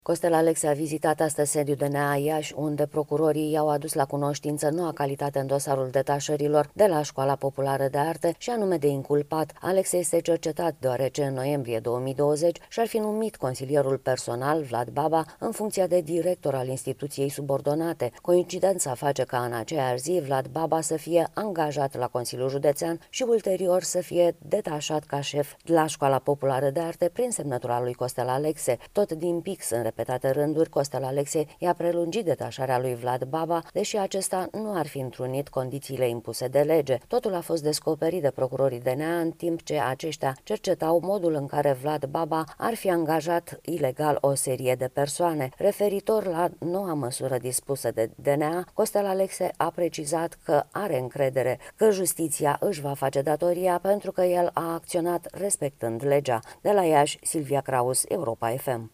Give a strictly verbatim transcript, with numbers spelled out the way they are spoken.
Costel Alexe a vizitat astăzi sediul D N A Iași, unde procurorii i-au adus la cunoștință noua calitate în dosarul detașărilor de la Școala Populară de Artă și anume de inculpat. Alexe este cercetat deoarece în noiembrie două mii douăzeci și-ar fi numit consilierul personal Vlad Baba în funcția de director al instituției subordonate. Coincidența face ca în aceeași zi Vlad Baba să fie angajat la Consiliul Județean și ulterior să fie detașat ca șef la Școala Populară de Arte prin semnătura lui Costel Alexe. Tot din Pix, în repetate rânduri, Costel Alexe i-a prelungit detașarea lui Vlad Baba, deși acesta nu ar fi întrunit condițiile impuse de lege. Totul a fost descoperit de procurorii D N A în timp ce aceștia cercetau modul în care Vlad Baba ar fi angajat ilegal o serie de persoane. Referitor la noua măsură dispusă de D N A, Costel Alexe a precizat că are încredere că justiția își va face datoria pentru că el a acționat respectând legea. De la Iași, Silvia Kraus, Europa F M.